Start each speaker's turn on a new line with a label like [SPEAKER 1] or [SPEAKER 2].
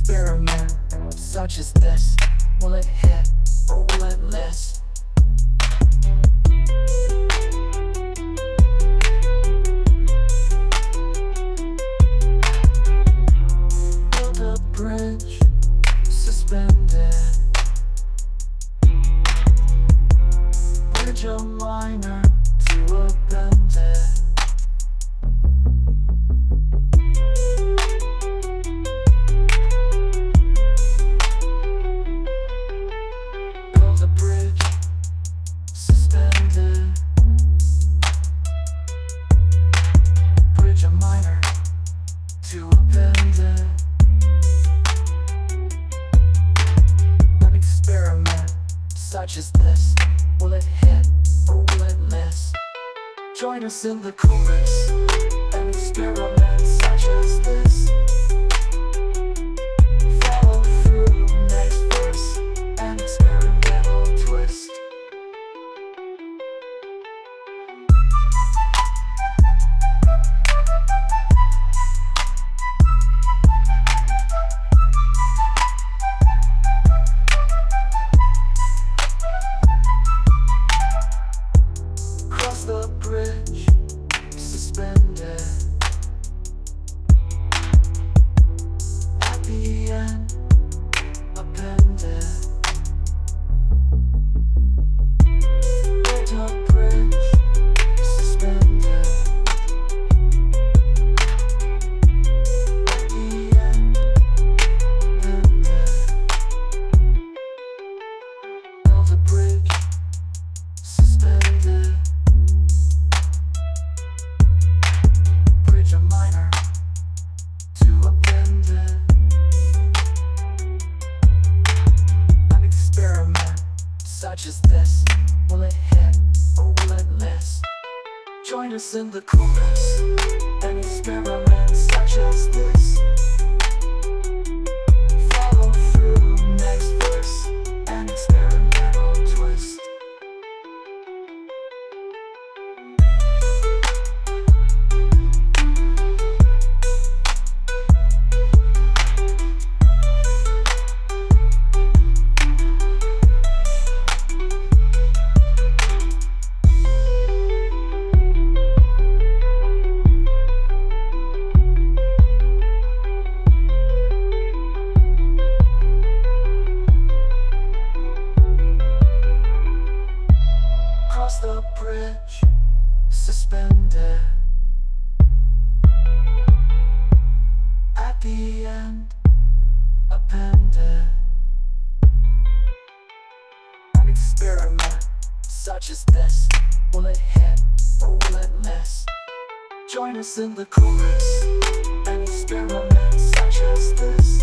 [SPEAKER 1] experiment such as this? Will it hit or will it miss? Build a bridge, suspended. Bridge a miner to a bended. Build a bridge, suspended. Bridge a miner to a bended. An experiment such as this. Will it hit or will it miss? Join us in the chorus. An experiment such as this. Follow through next verse. An experimental twist. Cross the bridge, suspended. At the end, appended. Build a bridge, suspended. At the end, appended. Build a bridge, suspended. Bridge a miner to a bended. An experiment such as this. Will it hit or will it miss? Join us in the chorus. An experiment such as this. Follow through next verse. An experimental twist. Cross the bridge, suspended. At the end, appended. An experiment such as this. Will it hit or will it miss? Join us in the chorus. An experiment such as this.